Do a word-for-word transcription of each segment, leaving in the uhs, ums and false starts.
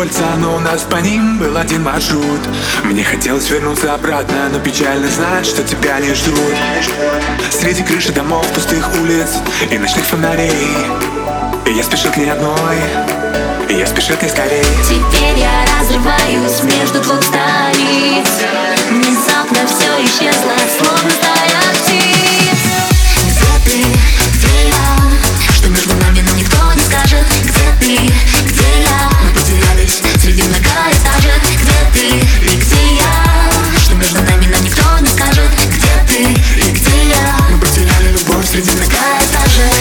кольца, но у нас по ним был один маршрут. Мне хотелось вернуться обратно, но печально знать, что тебя не ждут. Среди крыши домов, пустых улиц и ночных фонарей, и я спешил к ней одной, и я спешил к ней скорей. Теперь я разрываюсь между двух столиц. Внезапно все исчезло, словно стая птиц. Где ты, где я? Что между нами, но никто не скажет. Где ты, где я? Мы потерялись среди многоэтажек. Где ты и где я? Что между нами, но никто не скажет. Где ты и где я? Мы потеряли любовь среди многоэтажек.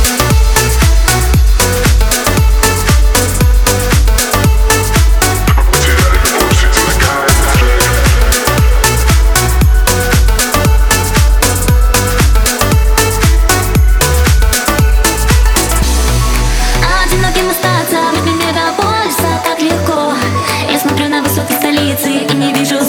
Одиноким остаться в мегаполиса так легко. Я смотрю на высоты столицы и не вижу